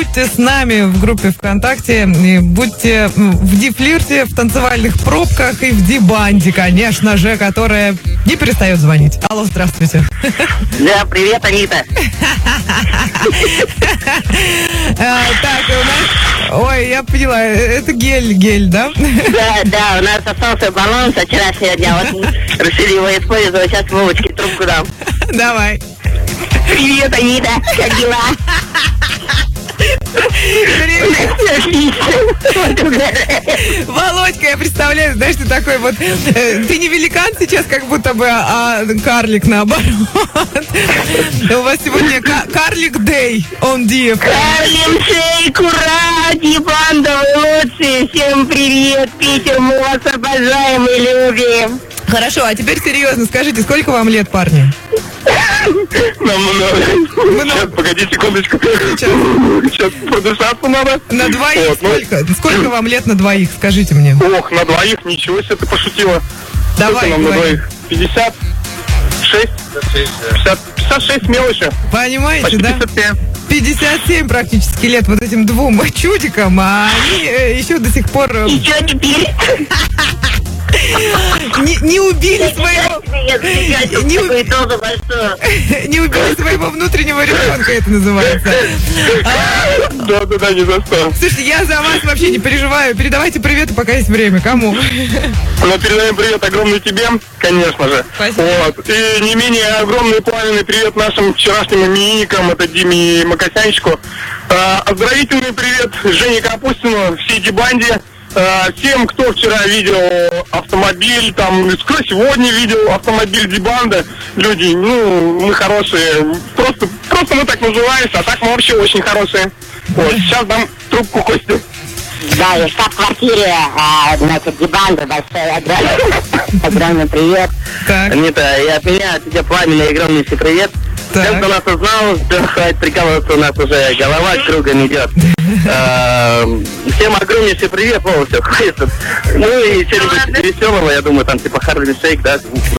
будьте с нами в группе ВКонтакте, и будьте в Ди-флирте, в танцевальных пробках и в Ди-банде, конечно же, которая не перестает звонить. Алло, здравствуйте. Да, привет, Анита. Так, у нас... Ой, я поняла, это гель, да? Да, у нас остался баланс, а сегодня вот решили его использовать. Сейчас Вовочке трубку дам. Давай. Привет, Анита, как дела? Володька, я представляю, знаешь, ты такой вот, ты не великан сейчас, как будто бы, а карлик наоборот. У вас сегодня карлик дэй, он Диев. Карлик Шейк, ура, Ди-банда, вы лучшие, всем привет, Питер, мы вас обожаем и любим. Хорошо, а теперь серьезно, скажите, сколько вам лет, парни? Сейчас, погоди секундочку. Сейчас продышаться надо. На двоих вот, сколько? Сколько вам лет на двоих, скажите мне? Ох, на двоих, ничего себе, ты пошутила. Давай, нам на двоих? 56? 56 мелочи. Понимаете, почти да? 57. 57 практически лет вот этим двум чудикам, а они еще до сих пор... И что теперь? Не убили своего... Не убили своего внутреннего ребенка, это называется. Да, не за что. Слушайте, я за вас вообще не переживаю. Передавайте приветы, пока есть время. Кому? Ну, передаем привет огромный тебе, конечно же. Спасибо. Вот. И не менее огромный пламенный привет нашим вчерашним именинникам, это Диме Макосянчику. Оздоровительный привет Жене Капустину, всей Ди-банде. Всем, кто вчера видел автомобиль, там, кто сегодня видел автомобиль Ди-банды, люди, мы хорошие, просто мы так называемся, а так мы вообще очень хорошие. Вот, сейчас дам трубку Косте. Да, я в штаб-квартире, значит, Ди-банды, большой, огромный привет. Так. Анита, и от меня тебе пламенный огромный привет. Всем, кто нас узнал, хватит прикалываться, у нас уже голова кругом идет. Всем огромнейший привет, Вова, все, хватит. Ну и что-нибудь веселого, я думаю, там типа Harlem Shake, да?